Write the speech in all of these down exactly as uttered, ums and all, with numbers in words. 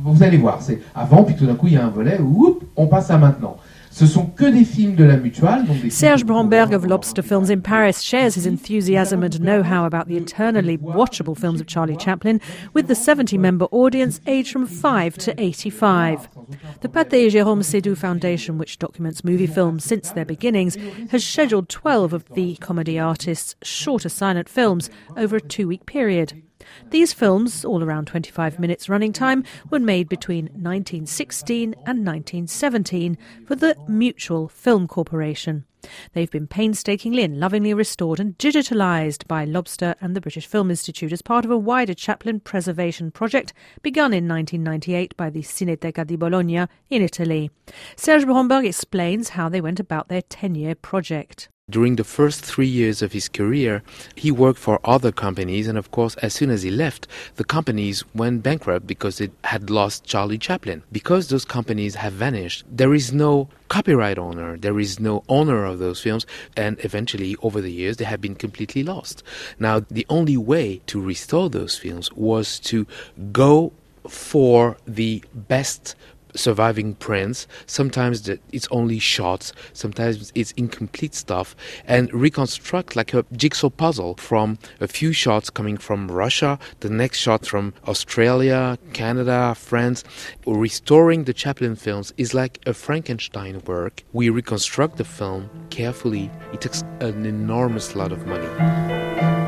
vous allez voir, c'est avant, puis tout d'un coup il y a un volet, oup, on passe à maintenant. Ce sont que des films de la Mutual. Donc des Serge Bromberg of Lobster Films in Paris shares his enthusiasm and know-how about the eternally watchable films of Charlie Chaplin with the seventy-member audience aged from five to eighty-five. The Pathé Jérôme Seydoux Foundation, which documents movie films since their beginnings, has scheduled twelve of the comedy artists' shorter silent films over a two-week period. These films, all around twenty-five minutes running time, were made between nineteen sixteen and nineteen seventeen for the Mutual Film Corporation. They've been painstakingly and lovingly restored and digitalised by Lobster and the British Film Institute as part of a wider Chaplin preservation project begun in nineteen ninety-eight by the Cineteca di Bologna in Italy. Serge Bromberg explains how they went about their ten-year project. During the first three years of his career, he worked for other companies, and of course, as soon as he left, the companies went bankrupt because it had lost Charlie Chaplin. Because those companies have vanished, there is no copyright owner, there is no owner of those films, and eventually, over the years, they have been completely lost. Now, the only way to restore those films was to go for the best surviving prints. Sometimes it's only shots, sometimes it's incomplete stuff, and reconstruct like a jigsaw puzzle from a few shots coming from Russia, the next shot from Australia, Canada, France. Restoring the Chaplin films is like a Frankenstein work. We reconstruct the film carefully. It takes an enormous lot of money.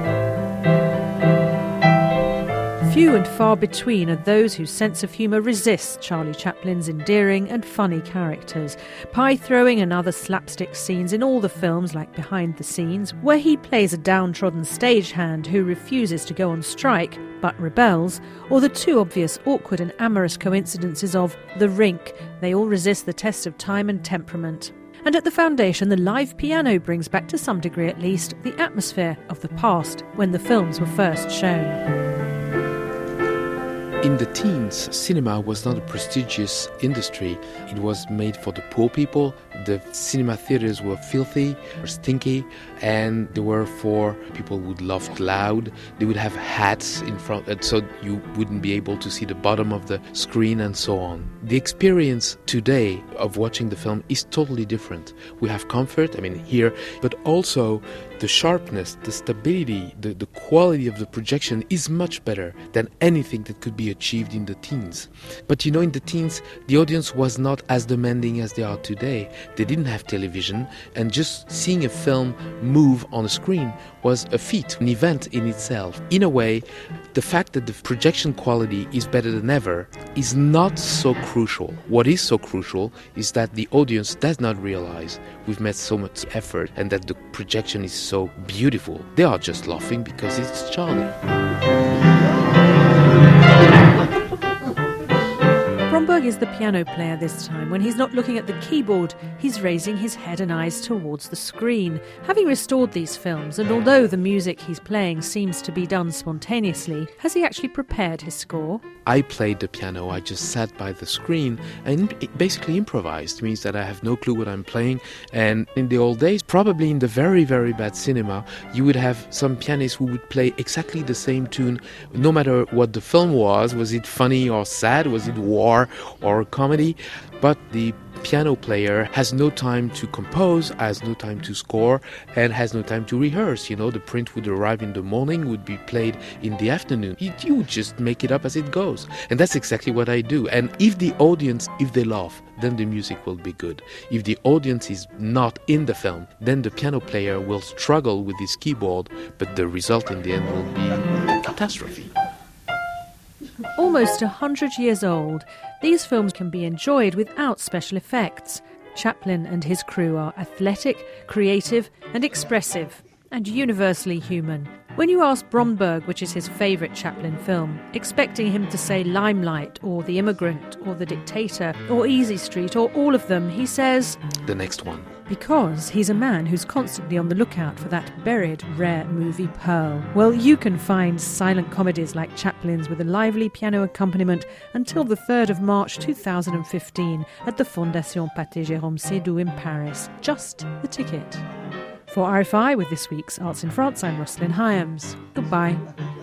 Few and far between are those whose sense of humour resists Charlie Chaplin's endearing and funny characters. Pie-throwing and other slapstick scenes in all the films, like Behind the Scenes, where he plays a downtrodden stagehand who refuses to go on strike but rebels, or the too obvious awkward and amorous coincidences of The Rink. They all resist the test of time and temperament. And at the Foundation, the live piano brings back, to some degree at least, the atmosphere of the past when the films were first shown. In the teens, cinema was not a prestigious industry. It was made for the poor people. The cinema theaters were filthy or stinky, and they were for people who loved loud. They would have hats in front, so you wouldn't be able to see the bottom of the screen and so on. The experience today of watching the film is totally different. We have comfort, I mean, here, but also the sharpness, the stability, the, the quality of the projection is much better than anything that could be achieved in the teens. But you know, in the teens, the audience was not as demanding as they are today. They didn't have television, and just seeing a film move on a screen was a feat, an event in itself. In a way, the fact that the projection quality is better than ever is not so crucial. What is so crucial is that the audience does not realize we've made so much effort and that the projection is so beautiful. They are just laughing because it's Charlie. Bromberg is the piano player this time. When he's not looking at the keyboard, he's raising his head and eyes towards the screen. Having restored these films, and although the music he's playing seems to be done spontaneously, has he actually prepared his score? I played the piano, I just sat by the screen and basically improvised. It means that I have no clue what I'm playing. And in the old days, probably in the very, very bad cinema, you would have some pianists who would play exactly the same tune, no matter what the film was. Was it funny or sad? Was it war or comedy? But the piano player has no time to compose, has no time to score, and has no time to rehearse. You know, the print would arrive in the morning, would be played in the afternoon. You, you would just make it up as it goes. And that's exactly what I do. And if the audience, if they laugh, then the music will be good. If the audience is not in the film, then the piano player will struggle with his keyboard, but the result in the end will be catastrophe. Almost a hundred years old, these films can be enjoyed without special effects. Chaplin and his crew are athletic, creative and expressive, and universally human. When you ask Bromberg which is his favourite Chaplin film, expecting him to say Limelight or The Immigrant or The Dictator or Easy Street or all of them, he says, the next one. Because he's a man who's constantly on the lookout for that buried, rare movie pearl. Well, you can find silent comedies like Chaplin's with a lively piano accompaniment until the third of March two thousand fifteen at the Fondation Pathé Jérôme Seydoux in Paris. Just the ticket. For R F I, with this week's Arts in France, I'm Rosalind Hyams. Goodbye.